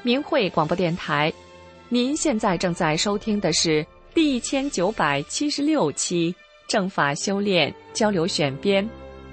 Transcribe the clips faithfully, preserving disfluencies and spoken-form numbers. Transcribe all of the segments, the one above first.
明慧广播电台，您现在正在收听的是第一千九百七十六期正法修炼交流选编。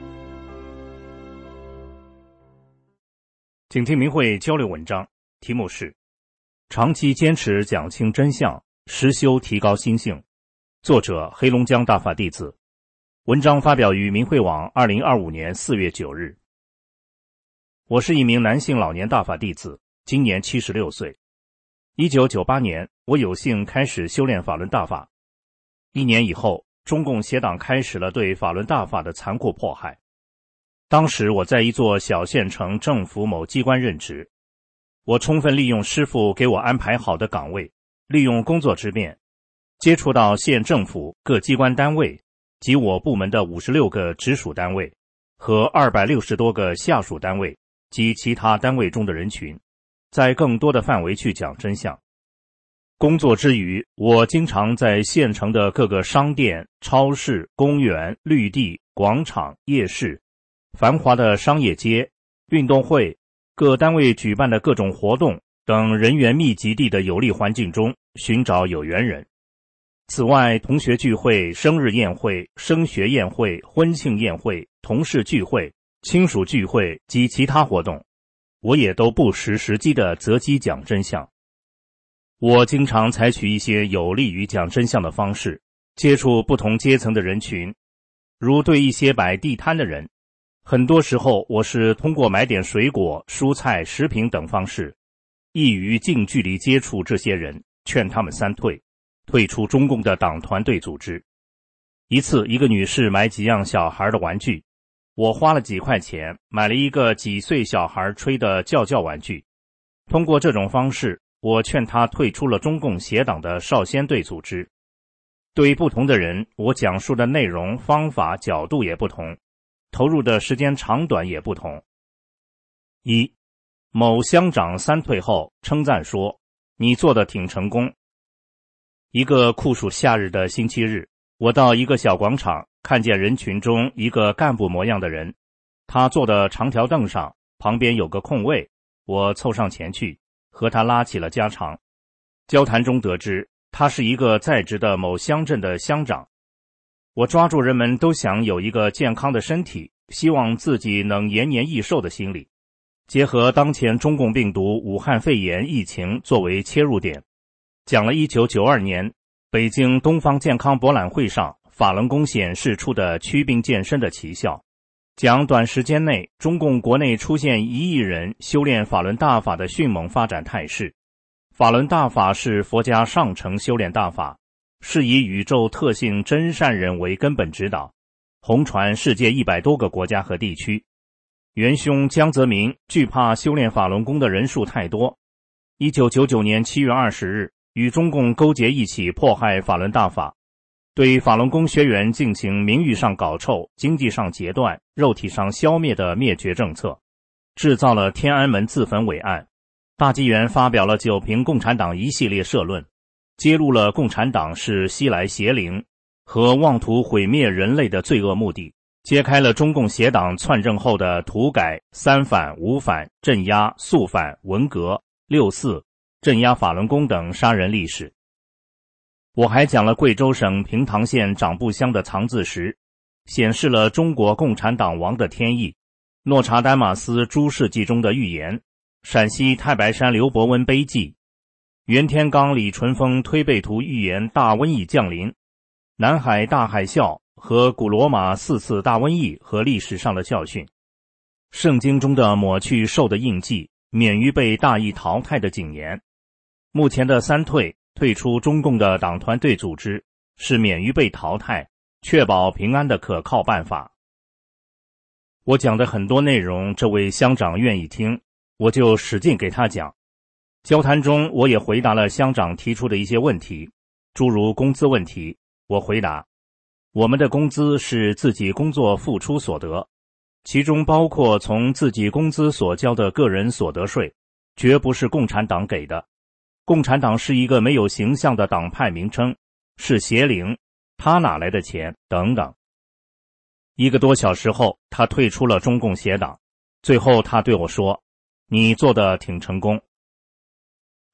请听明慧交流文章，题目是长期坚持讲清真相，实修提高心性。作者黑龙江大法弟子。文章发表于明慧网二零二五年四月九日。我是一名男性老年大法弟子，今年七十六岁。一九九八年，我有幸开始修炼法轮大法。一年以后，中共邪党开始了对法轮大法的残酷迫害。当时我在一座小县城政府某机关任职，我充分利用师父给我安排好的岗位，利用工作之便，接触到县政府各机关单位及我部门的五十六个直属单位和二百六十多个下属单位及其他单位中的人群，在更多的范围去讲真相。工作之余，我经常在县城的各个商店、超市、公园、绿地、广场、夜市、繁华的商业街、运动会、各单位举办的各种活动等人员密集地的有利环境中寻找有缘人。此外，同学聚会、生日宴会、升学宴会、婚庆宴会、同事聚会、亲属聚会及其他活动，我也都不时时机地择机讲真相。我经常采取一些有利于讲真相的方式，接触不同阶层的人群，如对一些摆地摊的人，很多时候我是通过买点水果、蔬菜、食品等方式，易于近距离接触这些人，劝他们三退，退出中共的党团队组织。一次，一个女士买几样小孩的玩具，我花了几块钱买了一个几岁小孩吹的叫叫玩具。通过这种方式，我劝她退出了中共邪党的少先队组织。对不同的人，我讲述的内容、方法、角度也不同，投入的时间长短也不同。一，某乡长三退后称赞说：“你做得挺成功。”一个酷暑夏日的星期日，我到一个小广场，看见人群中一个干部模样的人，他坐的长条凳上，旁边有个空位，我凑上前去，和他拉起了家常。交谈中得知，他是一个在职的某乡镇的乡长。我抓住人们都想有一个健康的身体，希望自己能延年益寿的心理，结合当前中共病毒武汉肺炎疫情作为切入点，讲了一九九二年北京东方健康博览会上法轮功显示出的祛病健身的奇效，讲短时间内中共国内出现一亿人修炼法轮大法的迅猛发展态势。法轮大法是佛家上乘修炼大法，是以宇宙特性真善人为根本指导，红传世界一百多个国家和地区。元凶江泽民惧怕修炼法轮功的人数太多，一九九九年七月二十日与中共勾结一起迫害法轮大法，对法轮功学员进行名誉上搞臭、经济上截断、肉体上消灭的灭绝政策，制造了天安门自焚伟案。大纪元发表了九评共产党一系列社论，揭露了共产党是西来邪灵和妄图毁灭人类的罪恶目的，揭开了中共邪党篡政后的土改、三反、五反、镇压、肃反、文革、六四、镇压法轮功等杀人历史。我还讲了贵州省平塘县长布乡的藏字石，显示了中国共产党王的天意，诺查丹马斯诸事记中的预言，陕西太白山刘伯温碑记，袁天罡李淳风推背图预言大瘟疫降临，南海大海啸和古罗马四次大瘟疫和历史上的教训，圣经中的抹去兽的印记，免于被大疫淘汰的警言。目前的三退，退出中共的党团队组织，是免于被淘汰、确保平安的可靠办法。我讲的很多内容，这位乡长愿意听，我就使劲给他讲。交谈中，我也回答了乡长提出的一些问题，诸如工资问题。我回答，我们的工资是自己工作付出所得，其中包括从自己工资所交的个人所得税，绝不是共产党给的。共产党是一个没有形象的党派名称，是邪灵，他哪来的钱等等。一个多小时后，他退出了中共邪党。最后他对我说，你做得挺成功。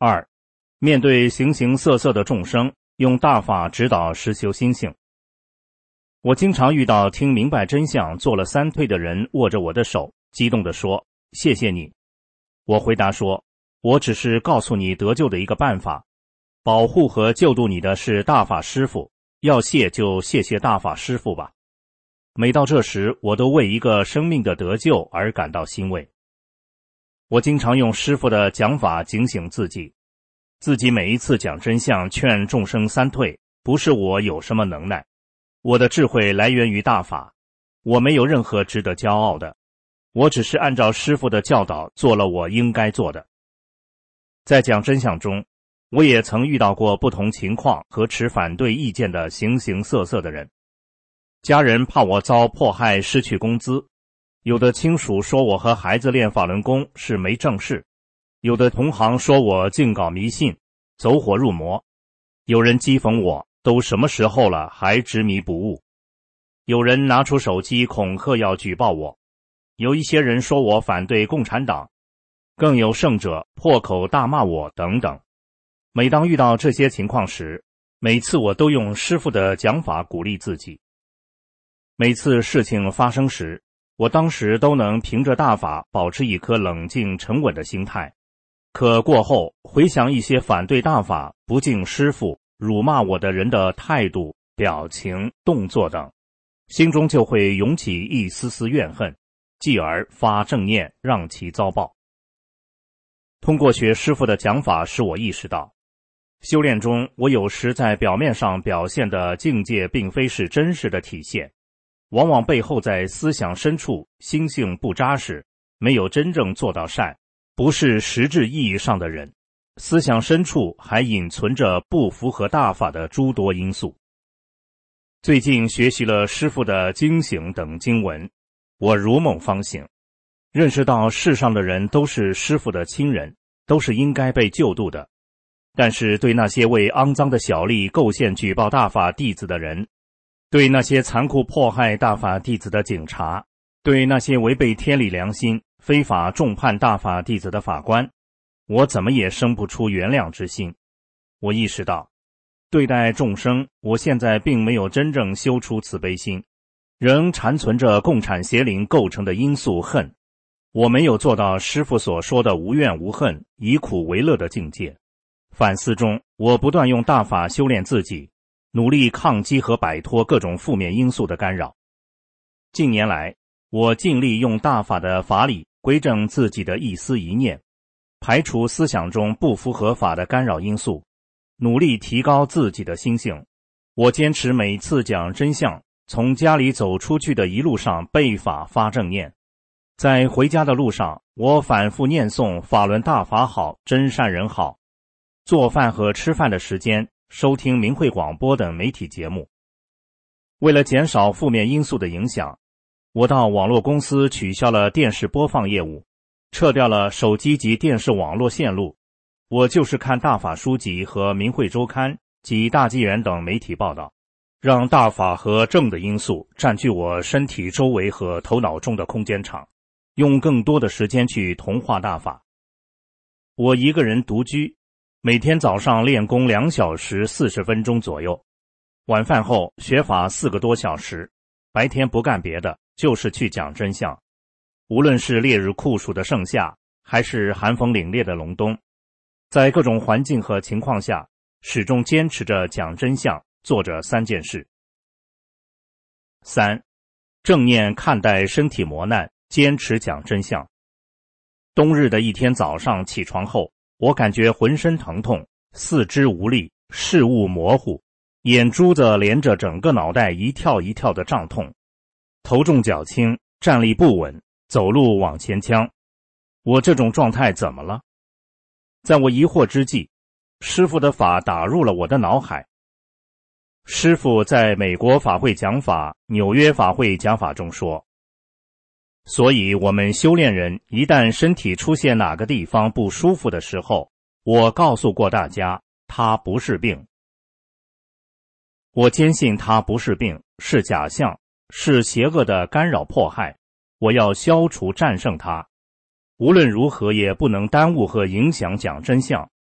二，面对形形色色的众生，用大法指导实修心性。我经常遇到听明白真相做了三退的人握着我的手，激动地说：谢谢你。我回答说：我只是告诉你得救的一个办法，保护和救度你的是大法师父，要谢就谢谢大法师父吧。每到这时，我都为一个生命的得救而感到欣慰。我经常用师父的讲法警醒自己，自己每一次讲真相劝众生三退，不是我有什么能耐，我的智慧来源于大法，我没有任何值得骄傲的，我只是按照师父的教导做了我应该做的。在讲真相中，我也曾遇到过不同情况和持反对意见的形形色色的人。家人怕我遭迫害失去工资，有的亲属说我和孩子练法轮功是没正事，有的同行说我净搞迷信，走火入魔，有人讥讽我都什么时候了还执迷不悟，有人拿出手机恐吓要举报我，有一些人说我反对共产党，更有圣者破口大骂我等等。每当遇到这些情况时，每次我都用师父的讲法鼓励自己。每次事情发生时，我当时都能凭着大法保持一颗冷静沉稳的心态，可过后回想一些反对大法、不敬师父、辱骂我的人的态度、表情、动作等，心中就会涌起一丝丝怨恨，继而发正念让其遭报。通过学师父的讲法，使我意识到修炼中我有时在表面上表现的境界并非是真实的体现，往往背后在思想深处心性不扎实，没有真正做到善，不是实质意义上的人，思想深处还隐存着不符合大法的诸多因素。最近学习了师父的经行等经文，我如梦方醒，认识到世上的人都是师父的亲人，都是应该被救度的。但是对那些为肮脏的小利构陷举报大法弟子的人，对那些残酷迫害大法弟子的警察，对那些违背天理良心、非法重判大法弟子的法官，我怎么也生不出原谅之心。我意识到，对待众生，我现在并没有真正修出慈悲心，仍残存着共产邪灵构成的因素恨。我没有做到师父所说的无怨无恨、以苦为乐的境界。反思中，我不断用大法修炼自己，努力抗击和摆脱各种负面因素的干扰。近年来，我尽力用大法的法理归正自己的一思一念，排除思想中不符合法的干扰因素，努力提高自己的心性。我坚持每次讲真相，从家里走出去的一路上背法发正念，在回家的路上，我反复念诵法轮大法好，真善人好。做饭和吃饭的时间收听明慧广播等媒体节目。为了减少负面因素的影响，我到网络公司取消了电视播放业务，撤掉了手机及电视网络线路。我就是看大法书籍和明慧周刊及大纪元等媒体报道，让大法和正的因素占据我身体周围和头脑中的空间场，用更多的时间去同化大法。我一个人独居，每天早上练功两小时四十分钟左右，晚饭后学法四个多小时，白天不干别的，就是去讲真相。无论是烈日酷暑的盛夏，还是寒风凛冽的隆冬，在各种环境和情况下，始终坚持着讲真相，做着三件事。三，正念看待身体磨难，坚持讲真相。冬日的一天早上起床后，我感觉浑身疼痛，四肢无力，视物模糊，眼珠子连着整个脑袋一跳一跳的胀痛，头重脚轻，站立不稳，走路往前呛。我这种状态怎么了？在我疑惑之际，师父的法打入了我的脑海。师父在美国法会讲法、纽约法会讲法中说，所以我们修炼人一旦身体出现哪个地方不舒服的时候，我告诉过大家，它不是病。我坚信它不是病，是假象，是邪恶的干扰迫害，我要消除战胜它。无论如何也不能耽误和影响讲真相。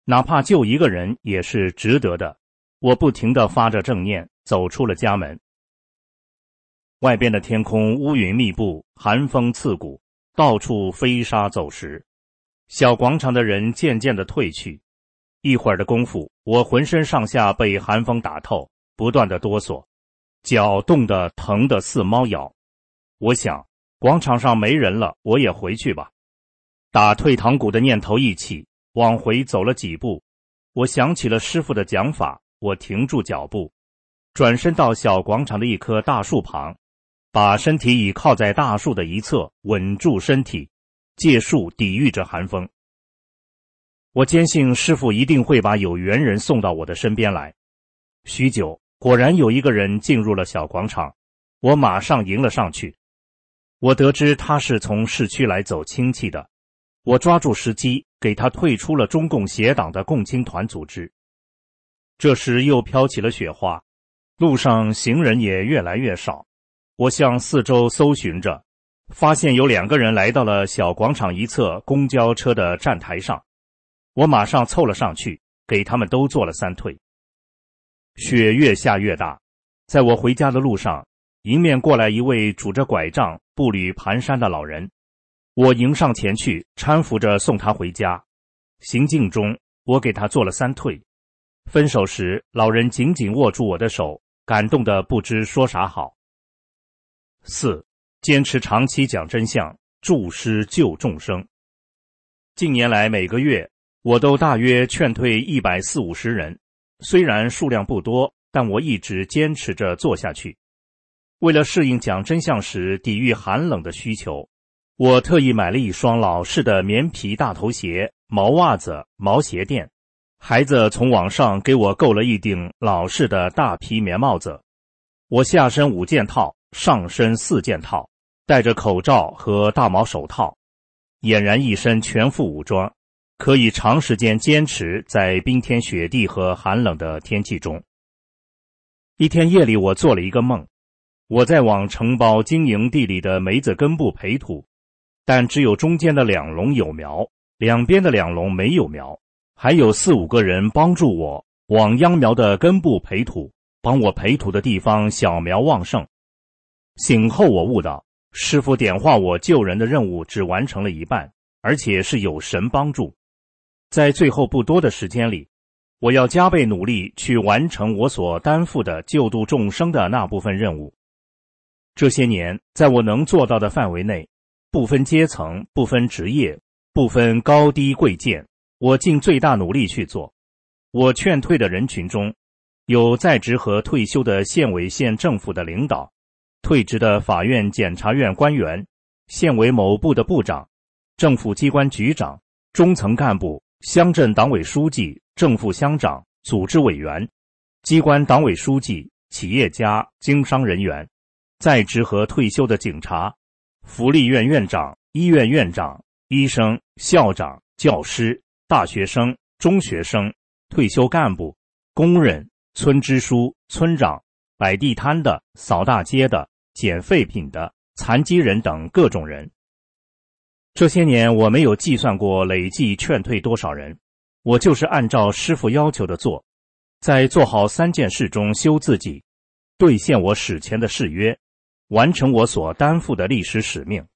哪怕救一个人也是值得的。我不停地发着正念，走出了家门。外边的天空乌云密布，寒风刺骨，到处飞沙走石。小广场的人渐渐地退去，一会儿的功夫，我浑身上下被寒风打透，不断地哆嗦，脚冻得疼得似猫咬。我想，广场上没人了，我也回去吧。打退堂鼓的念头一起，往回走了几步，我想起了师父的讲法，我停住脚步，转身到小广场的一棵大树旁，把身体倚靠在大树的一侧，稳住身体，借树抵御着寒风。我坚信师父一定会把有缘人送到我的身边来。许久，果然有一个人进入了小广场，我马上迎了上去。我得知他是从市区来走亲戚的，我抓住时机，给他退出了中共协党的共青团组织。这时又飘起了雪花，路上行人也越来越少。我向四周搜寻着，发现有两个人来到了小广场一侧公交车的站台上，我马上凑了上去，给他们都做了三退。雪越下越大，在我回家的路上，迎面过来一位拄着拐杖步履蹒跚的老人，我迎上前去，搀扶着送他回家。行进中，我给他做了三退。分手时，老人紧紧握住我的手，感动得不知说啥好。四、坚持长期讲真相，助师救众生。近年来每个月，我都大约劝退一百四五十人，虽然数量不多，但我一直坚持着做下去。为了适应讲真相时抵御寒冷的需求，我特意买了一双老式的棉皮大头鞋、毛袜子、毛鞋垫。孩子从网上给我购了一顶老式的大皮棉帽子。我下身五件套，上身四件套，戴着口罩和大毛手套，俨然一身全副武装，可以长时间坚持在冰天雪地和寒冷的天气中。一天夜里，我做了一个梦，我在往承包经营地里的梅子根部培土，但只有中间的两垄有苗，两边的两垄没有苗，还有四五个人帮助我往秧苗的根部培土，帮我培土的地方小苗旺盛。醒后我悟到，师父点化我救人的任务只完成了一半，而且是有神帮助。在最后不多的时间里，我要加倍努力去完成我所担负的救度众生的那部分任务。这些年，在我能做到的范围内，不分阶层，不分职业，不分高低贵贱，我尽最大努力去做。我劝退的人群中，有在职和退休的县委县政府的领导，退职的法院检察院官员，县委某部的部长，政府机关局长，中层干部，乡镇党委书记，正副乡长，组织委员，机关党委书记，企业家，经商人员，在职和退休的警察，福利院院长，医院院长，医生，校长，教师，大学生，中学生，退休干部，工人，村支书，村长，摆地摊的，扫大街的，捡废品的，残疾人等各种人。这些年我没有计算过累计劝退多少人，我就是按照师父要求的做，在做好三件事中修自己，兑现我史前的誓约，完成我所担负的历史使命。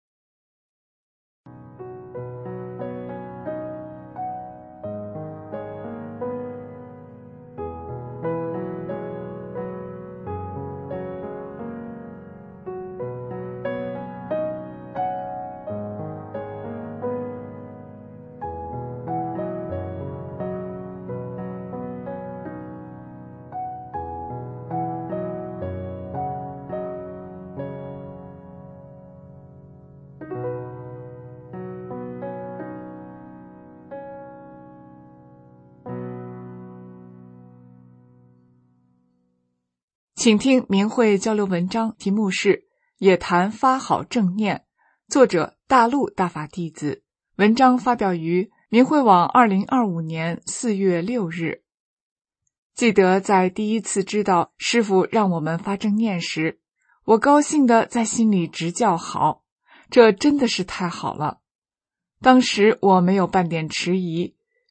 请听明慧交流文章，题目是《也谈发好正念》，作者大陆大法弟子。文章发表于明慧网二零二五年四月六日。记得在第一次知道师父让我们发正念时，我高兴地在心里直叫好，这真的是太好了。当时我没有半点迟疑，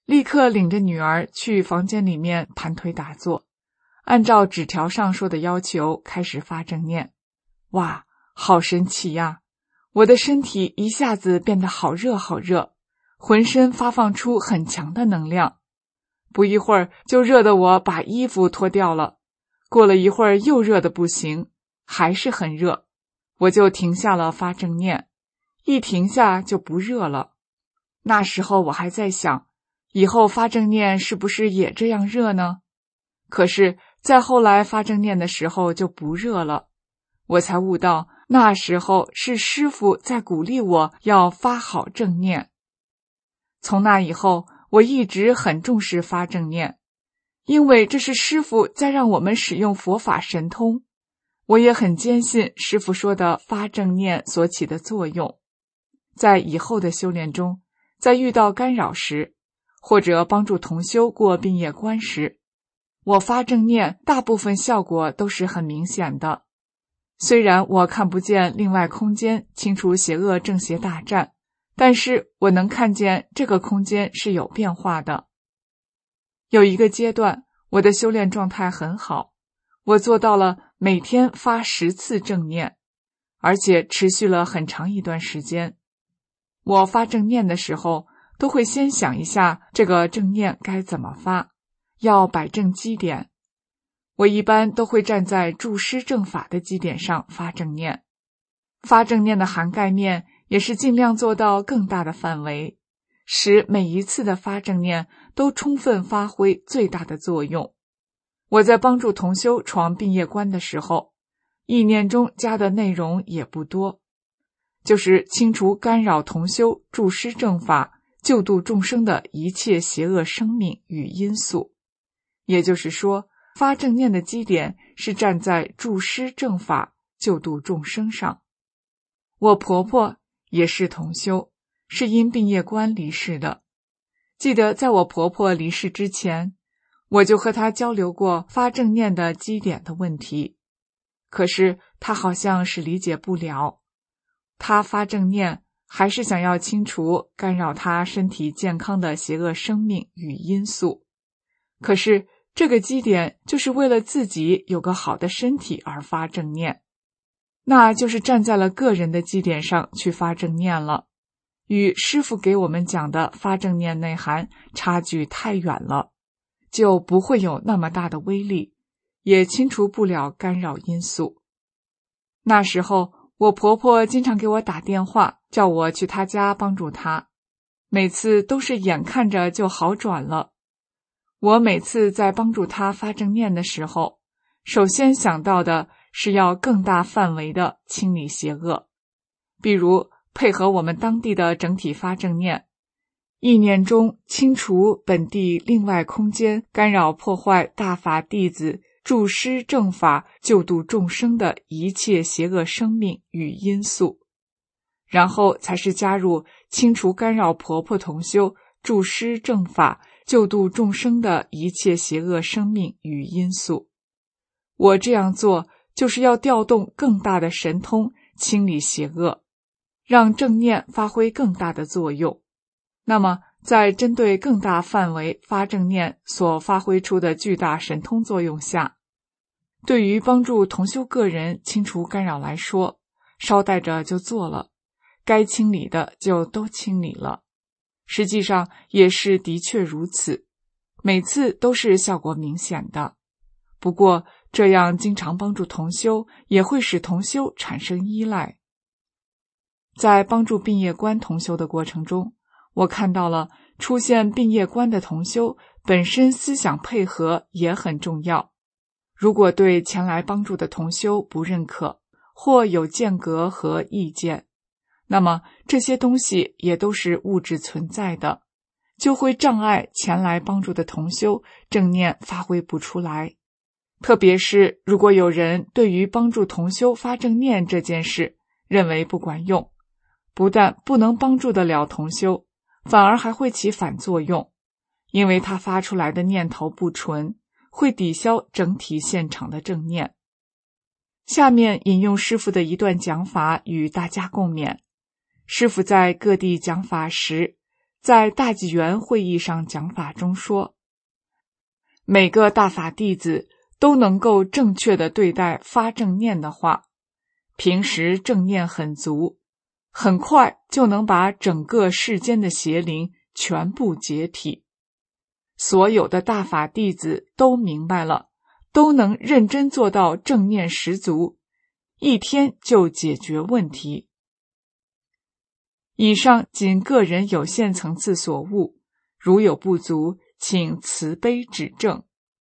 立刻领着女儿去房间里面盘腿打坐，按照纸条上说的要求开始发正念。哇，好神奇呀！我的身体一下子变得好热好热，浑身发放出很强的能量，不一会儿就热得我把衣服脱掉了，过了一会儿又热得不行，还是很热，我就停下了发正念，一停下就不热了。那时候我还在想，以后发正念是不是也这样热呢？可是再后来发正念的时候就不热了，我才悟到那时候是师父在鼓励我要发好正念。从那以后，我一直很重视发正念，因为这是师父在让我们使用佛法神通。我也很坚信师父说的发正念所起的作用。在以后的修炼中，在遇到干扰时，或者帮助同修过病业关时，我发正念大部分效果都是很明显的。虽然我看不见另外空间清除邪恶正邪大战，但是我能看见这个空间是有变化的。有一个阶段，我的修炼状态很好，我做到了每天发十次正念，而且持续了很长一段时间。我发正念的时候，都会先想一下这个正念该怎么发，要摆正基点。我一般都会站在注师正法的基点上发正念。发正念的涵盖面也是尽量做到更大的范围，使每一次的发正念都充分发挥最大的作用。我在帮助同修闯病业关的时候，意念中加的内容也不多，就是清除干扰同修注师正法救度众生的一切邪恶生命与因素。也就是说，发正念的基点是站在注师正法救度众生上。我婆婆也是同修，是因病业关离世的。记得在我婆婆离世之前，我就和她交流过发正念的基点的问题，可是她好像是理解不了。她发正念还是想要清除干扰她身体健康的邪恶生命与因素，可是这个基点就是为了自己有个好的身体而发正念，那就是站在了个人的基点上去发正念了，与师父给我们讲的发正念内涵差距太远了，就不会有那么大的威力，也清除不了干扰因素。那时候我婆婆经常给我打电话，叫我去她家帮助她，每次都是眼看着就好转了。我每次在帮助她发正念的时候，首先想到的是要更大范围的清理邪恶，比如配合我们当地的整体发正念，意念中清除本地另外空间干扰破坏大法弟子注师正法救度众生的一切邪恶生命与因素，然后才是加入清除干扰婆婆同修注师正法救度众生的一切邪恶生命与因素。我这样做就是要调动更大的神通清理邪恶，让正念发挥更大的作用。那么在针对更大范围发正念所发挥出的巨大神通作用下，对于帮助同修个人清除干扰来说，捎带着就做了，该清理的就都清理了。实际上也是的确如此，每次都是效果明显的。不过这样经常帮助同修，也会使同修产生依赖。在帮助病业关同修的过程中，我看到了出现病业关的同修本身思想配合也很重要。如果对前来帮助的同修不认可，或有间隔和意见，那么这些东西也都是物质存在的，就会障碍前来帮助的同修正念发挥不出来。特别是如果有人对于帮助同修发正念这件事认为不管用，不但不能帮助得了同修，反而还会起反作用，因为他发出来的念头不纯，会抵消整体现场的正念。下面引用师父的一段讲法与大家共勉。师父在各地讲法时， 在大纪元会议上讲法中说，每个大法弟子都能够正确地对待发正念的话，平时正念很足，很快就能把整个世间的邪灵全部解体。所有的大法弟子都明白了，都能认真做到正念十足，一天就解决问题。以上仅个人有限层次所悟，如有不足，请慈悲指正。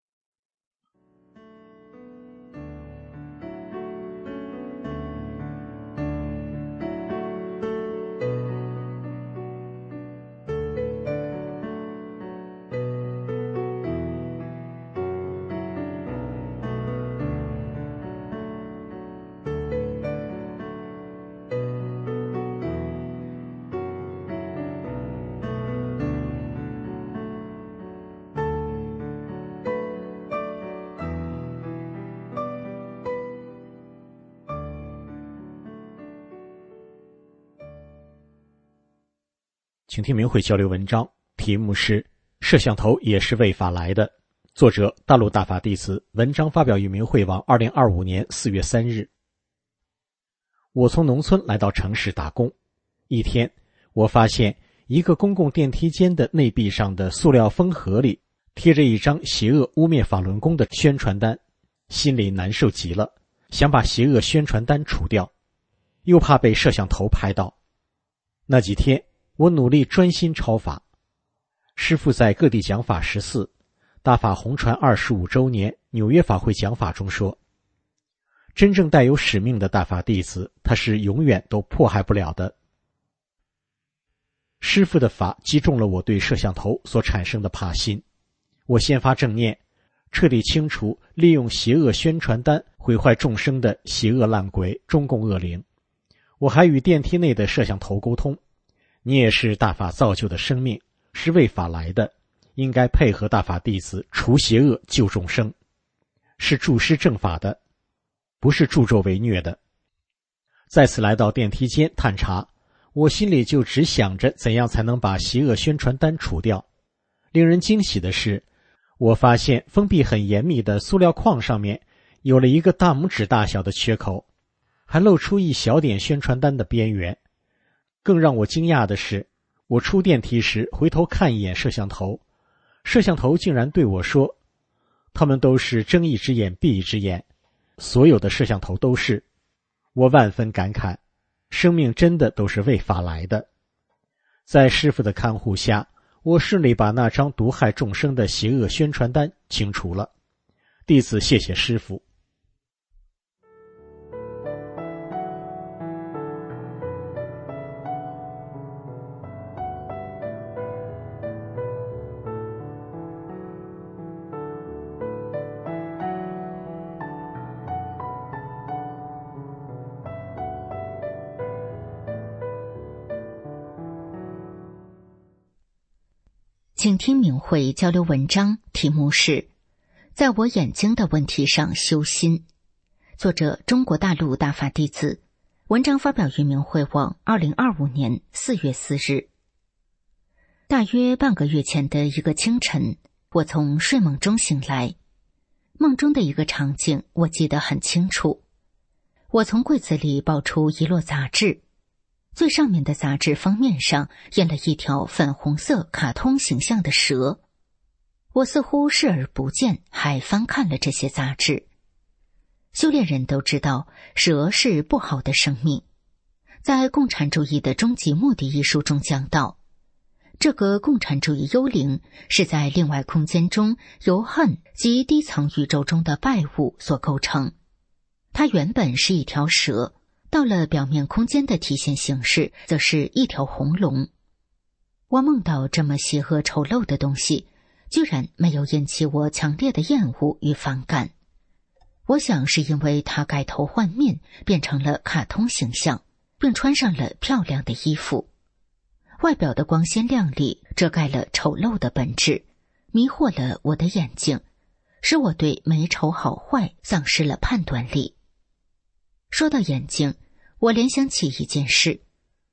请听明慧交流文章，题目是摄像头也是为法来的，作者大陆大法弟子，文章发表于明慧网二零二五年四月三日。我从农村来到城市打工，一天我发现一个公共电梯间的内壁上的塑料封盒里贴着一张邪恶污蔑法轮功的宣传单，心里难受极了，想把邪恶宣传单除掉，又怕被摄像头拍到。那几天我努力专心抄法。师父在各地讲法十四，大法红传二十五周年纽约法会讲法中说，真正带有使命的大法弟子，他是永远都迫害不了的。师父的法击中了我对摄像头所产生的怕心，我先发正念，彻底清除利用邪恶宣传单毁坏众生的邪恶烂鬼中共恶灵。我还与电梯内的摄像头沟通，你也是大法造就的生命，是为法来的，应该配合大法弟子除邪恶救众生，是助师正法的，不是助纣为虐的。再次来到电梯间探查，我心里就只想着怎样才能把邪恶宣传单除掉。令人惊喜的是，我发现封闭很严密的塑料框上面有了一个大拇指大小的缺口，还露出一小点宣传单的边缘。更让我惊讶的是，我出电梯时回头看一眼摄像头，摄像头竟然对我说，他们都是睁一只眼闭一只眼，所有的摄像头都是。我万分感慨，生命真的都是为法来的。在师父的看护下，我顺利把那张毒害众生的邪恶宣传单清除了。弟子谢谢师父。 请听明慧交流文章，题目是在我眼睛的问题上修心，作者中国大陆大法弟子，文章发表于明慧网二零二五年四月四日。大约半个月前的一个清晨，我从睡梦中醒来，梦中的一个场景我记得很清楚。我从柜子里抱出一摞杂志，最上面的杂志封面上印了一条粉红色卡通形象的蛇。我似乎视而不见，还翻看了这些杂志。修炼人都知道，蛇是不好的生命。在《共产主义的终极目的》一书中讲到，这个共产主义幽灵是在另外空间中由恨及低层宇宙中的败物所构成。它原本是一条蛇，到了表面空间的体现形式则是一条红龙。我梦到这么邪恶丑陋的东西，居然没有引起我强烈的厌恶与反感。我想是因为它改头换面，变成了卡通形象，并穿上了漂亮的衣服。外表的光鲜亮丽遮盖了丑陋的本质，迷惑了我的眼睛，使我对美丑好坏丧失了判断力。说到眼睛，我联想起一件事。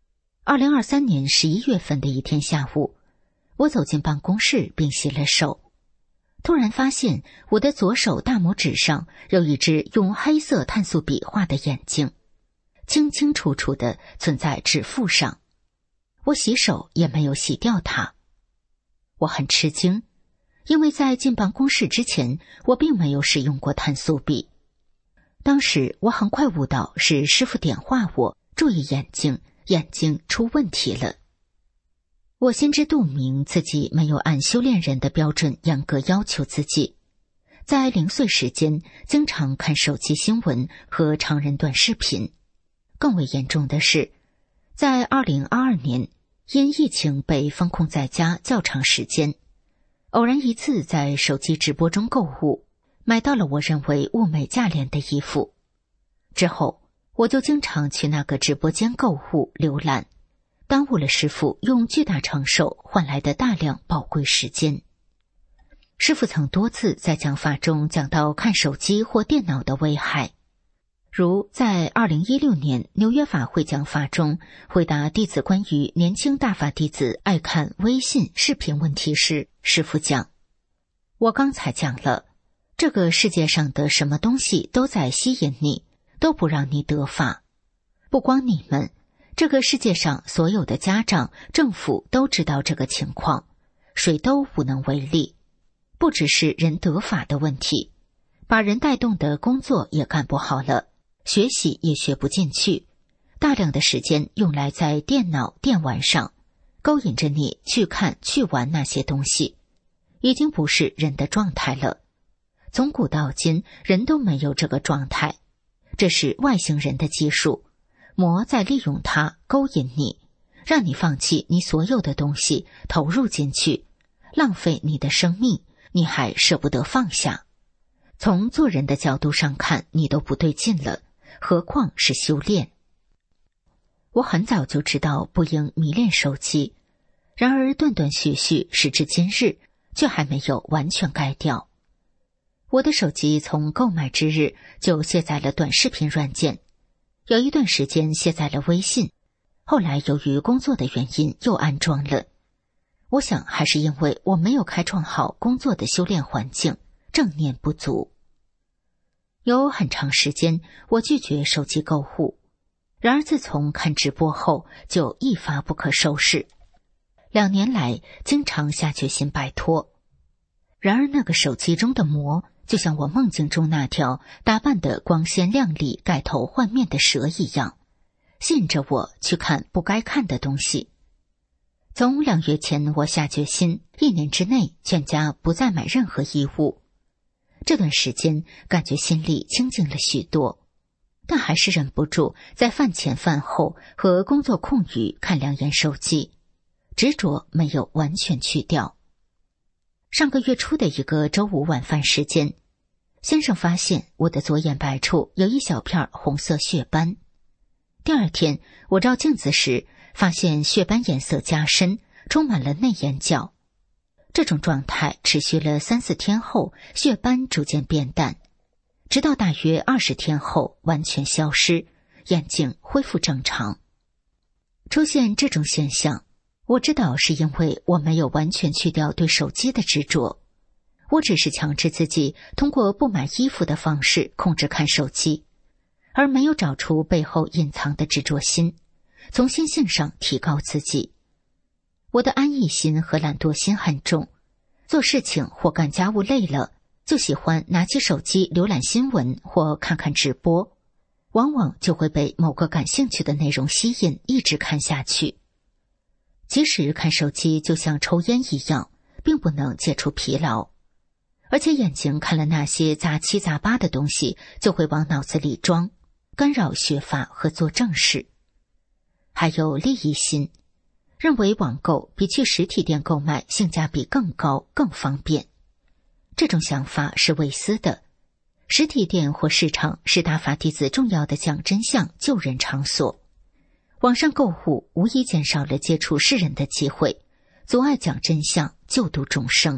二零二三年十一月份的一天下午，我走进办公室并洗了手，突然发现我的左手大拇指上有一只用黑色碳素笔画的眼睛，清清楚楚地存在指腹上。我洗手也没有洗掉它。我很吃惊，因为在进办公室之前，我并没有使用过碳素笔。当时我很快悟到是师傅点化我注意眼睛，眼睛出问题了。我心知肚明自己没有按修炼人的标准严格要求自己，在零碎时间经常看手机新闻和长人短视频。更为严重的是，在二零二二年因疫情被封控在家较长时间，偶然一次在手机直播中购物，买到了我认为物美价廉的衣服。之后我就经常去那个直播间购物浏览，耽误了师父用巨大长寿换来的大量宝贵时间。师父曾多次在讲法中讲到看手机或电脑的危害，如在二零一六年纽约法会讲法中回答弟子关于年轻大法弟子爱看微信视频问题时，师父讲：我刚才讲了，这个世界上的什么东西都在吸引你，都不让你得法。不光你们，这个世界上所有的家长、政府都知道这个情况，谁都无能为力。不只是人得法的问题，把人带动的工作也干不好了，学习也学不进去，大量的时间用来在电脑、电玩上，勾引着你去看、去玩那些东西，已经不是人的状态了。从古到今，人都没有这个状态，这是外星人的技术，魔在利用它勾引你，让你放弃你所有的东西，投入进去，浪费你的生命，你还舍不得放下。从做人的角度上看，你都不对劲了，何况是修炼。我很早就知道不应迷恋手机，然而断断续续时至今日，却还没有完全改掉。我的手机从购买之日就卸载了短视频软件，有一段时间卸载了微信，后来由于工作的原因又安装了。我想还是因为我没有开创好工作的修炼环境，正念不足。有很长时间我拒绝手机购物，然而自从看直播后就一发不可收拾，两年来经常下决心摆脱。然而那个手机中的魔，就像我梦境中那条打扮得光鲜亮丽、改头换面的蛇一样，吸引着我去看不该看的东西。从两月前我下决心，一年之内全家不再买任何衣物。这段时间感觉心里清静了许多，但还是忍不住在饭前饭后和工作空余看两眼手机，执着没有完全去掉。上个月初的一个周五晚饭时间，先生发现我的左眼白处有一小片红色血斑。第二天我照镜子时，发现血斑颜色加深，充满了内眼角。这种状态持续了三四天后，血斑逐渐变淡，直到大约二十天后完全消失，眼睛恢复正常。出现这种现象，我知道是因为我没有完全去掉对手机的执着，我只是强制自己通过不买衣服的方式控制看手机，而没有找出背后隐藏的执着心，从心性上提高自己。我的安逸心和懒惰心很重，做事情或干家务累了，就喜欢拿起手机浏览新闻或看看直播，往往就会被某个感兴趣的内容吸引，一直看下去。即使看手机就像抽烟一样，并不能解除疲劳，而且眼睛看了那些杂七杂八的东西，就会往脑子里装，干扰学法和做正事。还有利益心，认为网购比去实体店购买性价比更高、更方便。这种想法是伪私的。实体店或市场是大法弟子重要的讲真相、救人场所。网上购物无疑减少了接触世人的机会，阻碍讲真相、救度众生。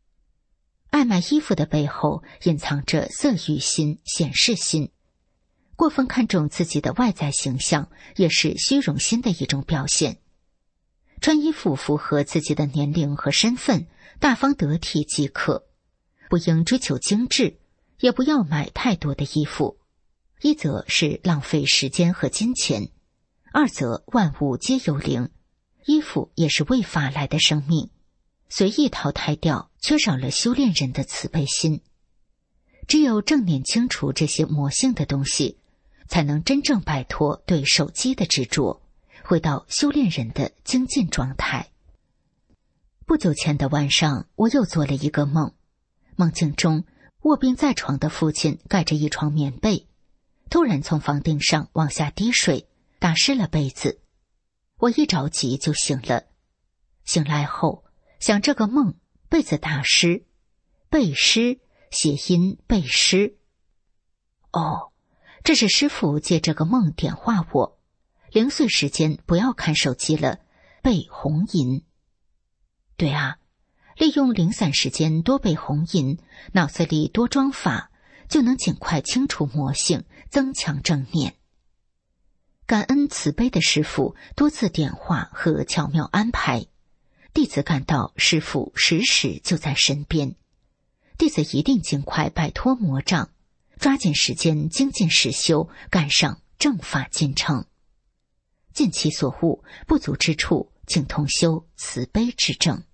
爱买衣服的背后隐藏着色欲心、显示心。 过分看重自己的外在形象，也是虚荣心的一种表现。穿衣服符合自己的年龄和身份，大方得体即可，不应追求精致，也不要买太多的衣服。一则是浪费时间和金钱，二则万物皆有灵，衣服也是未发来的生命，随意淘汰掉，缺少了修炼人的慈悲心。只有正念清除这些魔性的东西，才能真正摆脱对手机的执着，回到修炼人的精进状态。不久前的晚上，我又做了一个梦，梦境中卧病在床的父亲盖着一床棉被，突然从房顶上往下滴水，打湿了被子。我一着急就醒了，醒来后想这个梦，被子打湿，被湿谐音背诗。哦，这是师父借这个梦点化我，零碎时间不要看手机了，背红吟。对啊，利用零散时间多背红吟，脑子里多装法，就能尽快清除魔性，增强正念。感恩慈悲的师父多次点化和巧妙安排，弟子感到师父时时就在身边，弟子一定尽快摆脱魔障，抓紧时间精进实修，赶上正法进程。尽其所悟，不足之处，请同修慈悲之正。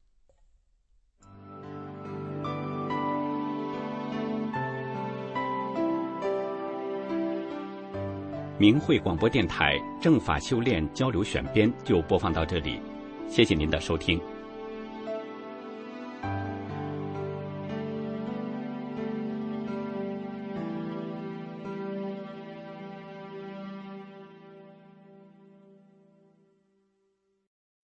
明慧广播电台正法修炼交流选编就播放到这里，谢谢您的收听。